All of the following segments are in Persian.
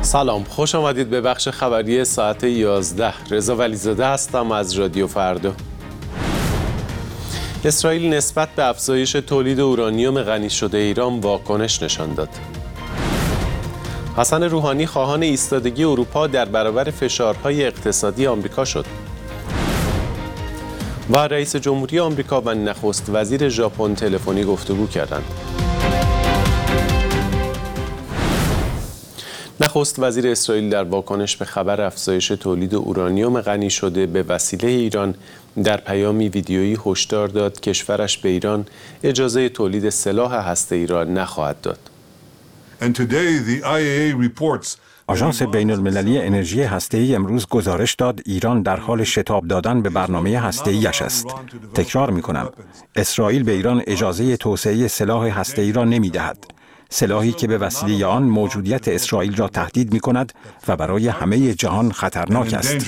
سلام، خوش آمدید به بخش خبری ساعت 11. رضا ولیزاده هستم از رادیو فردا. اسرائیل نسبت به افزایش تولید اورانیوم غنی شده ایران واکنش نشان داد. حسن روحانی خواهان ایستادگی اروپا در برابر فشارهای اقتصادی آمریکا شد. و رئیس جمهوری آمریکا و نخست وزیر ژاپن تلفنی گفتگو کردند. نخست وزیر اسرائیل در واکنش به خبر افزایش تولید اورانیوم غنی شده به وسیله ایران در پیامی ویدیویی هشدار داد کشورش به ایران اجازه تولید سلاح هسته‌ای را نخواهد داد. آژانس بین‌المللی انرژی هسته‌ای امروز گزارش داد ایران در حال شتاب دادن به برنامه هسته‌ای‌اش است. تکرار می‌کنم، اسرائیل به ایران اجازه توسعه سلاح هسته‌ای را نمی‌دهد. سلاحی که به وسیله آن موجودیت اسرائیل را تهدید می‌کند و برای همه جهان خطرناک است.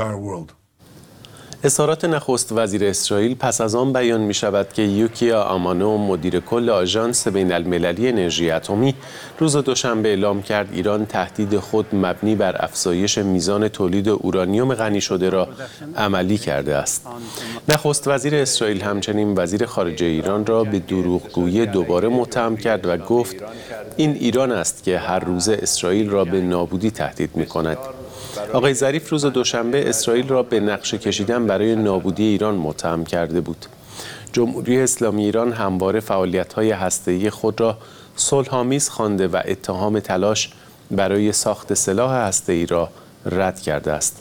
اظهارات نخست وزیر اسرائیل پس از آن بیان می شود که یوکیا آمانو مدیر کل آژانس بین‌المللی انرژی اتمی روز دوشنبه اعلام کرد ایران تهدید خود مبنی بر افزایش میزان تولید اورانیوم غنی شده را عملی کرده است. نخست وزیر اسرائیل همچنین وزیر خارجه ایران را به دروغگویی دوباره متهم کرد و گفت این ایران است که هر روز اسرائیل را به نابودی تهدید می کند. آقای ظریف روز دوشنبه اسرائیل را به نقشه کشیدن برای نابودی ایران متهم کرده بود. جمهوری اسلامی ایران همواره فعالیت‌های هسته‌ای خود را صلح‌آمیز خوانده و اتهام تلاش برای ساخت سلاح هسته‌ای را رد کرده است.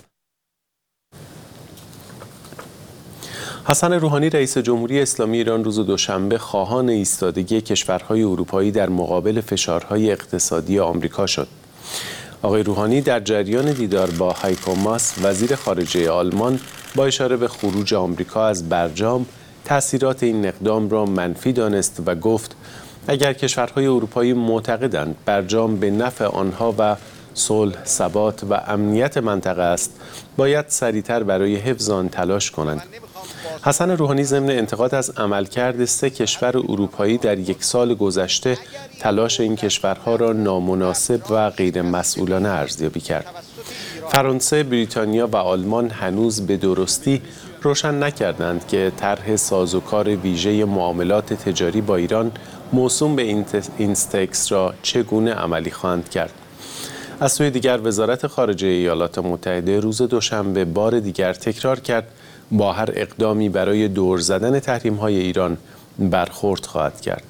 حسن روحانی رئیس جمهوری اسلامی ایران روز دوشنبه خواهان ایستادگی کشورهای اروپایی در مقابل فشارهای اقتصادی آمریکا شد. آقای روحانی در جریان دیدار با هایکو ماس وزیر خارجه آلمان با اشاره به خروج آمریکا از برجام تأثیرات این اقدام را منفی دانست و گفت اگر کشورهای اروپایی معتقدند برجام به نفع آنها و صلح، ثبات و امنیت منطقه است باید سریعتر برای حفظ آن تلاش کنند. حسن روحانی ضمن انتقاد از عملکرد 3 کشور اروپایی در 1 سال گذشته تلاش این کشورها را نامناسب و غیر مسئولانه ارزیابی کرد. فرانسه، بریتانیا و آلمان هنوز به درستی روشن نکردند که طرح سازوکار ویژه معاملات تجاری با ایران موسوم به اینستکس را چگونه عملی خواهند کرد. از سوی دیگر وزارت خارجه ایالات متحده روز دوشنبه بار دیگر تکرار کرد با هر اقدامی برای دور زدن تحریم‌های ایران برخورد خواهد کرد.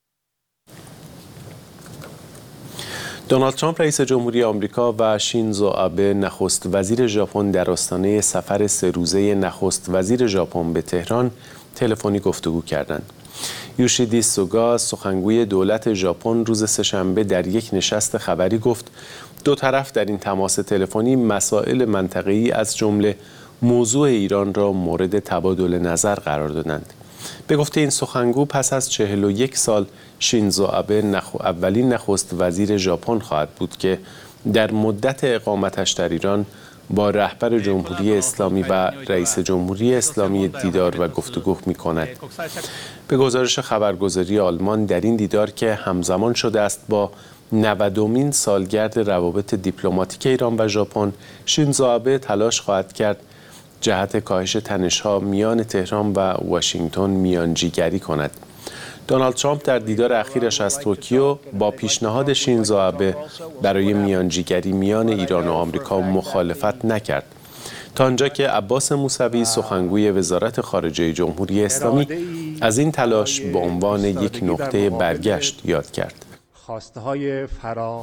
دونالد ترامپ رئیس جمهوری آمریکا و شینزو آبه نخست وزیر ژاپن در آستانه سفر 3 روزه نخست وزیر ژاپن به تهران تلفنی گفتگو کردند. یوشیدی سوگا سخنگوی دولت ژاپن روز سه‌شنبه در یک نشست خبری گفت دو طرف در این تماس تلفنی مسائل منطقه‌ای از جمله موضوع ایران را مورد تبادل نظر قرار دادند. به گفته این سخنگو پس از 41 سال شینزو آبه اولین نخست وزیر ژاپن خواهد بود که در مدت اقامتش در ایران با رهبر جمهوری اسلامی و رئیس جمهوری اسلامی دیدار و گفتگو می‌کند. به گزارش خبرگزاری آلمان در این دیدار که همزمان شده است با 90مین سالگرد روابط دیپلماتیک ایران و ژاپن، شینزو آبه تلاش خواهد کرد جهت کاهش تنش‌ها میان تهران و واشنگتن میانجیگری کند. دونالد ترامپ در دیدار اخیرش از توکیو با پیشنهاد شینزو آبه برای میانجیگری میان ایران و آمریکا مخالفت نکرد. تا آنجا که عباس موسوی سخنگوی وزارت خارجه جمهوری اسلامی از این تلاش به عنوان یک نقطه برگشت یاد کرد. خواسته‌های قانونی.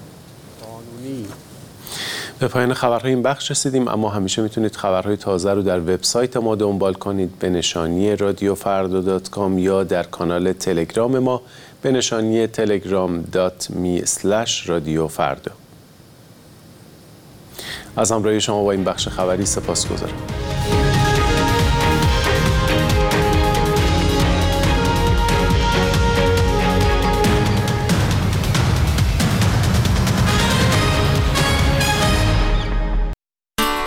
به پایان خبرهای این بخش رسیدیم، اما همیشه میتونید خبرهای تازه رو در وبسایت ما دنبال کنید به نشانی radiofarda.com یا در کانال تلگرام ما به نشانی telegram.me/radiofarda. از همراهی شما با این بخش خبری سپاسگزارم.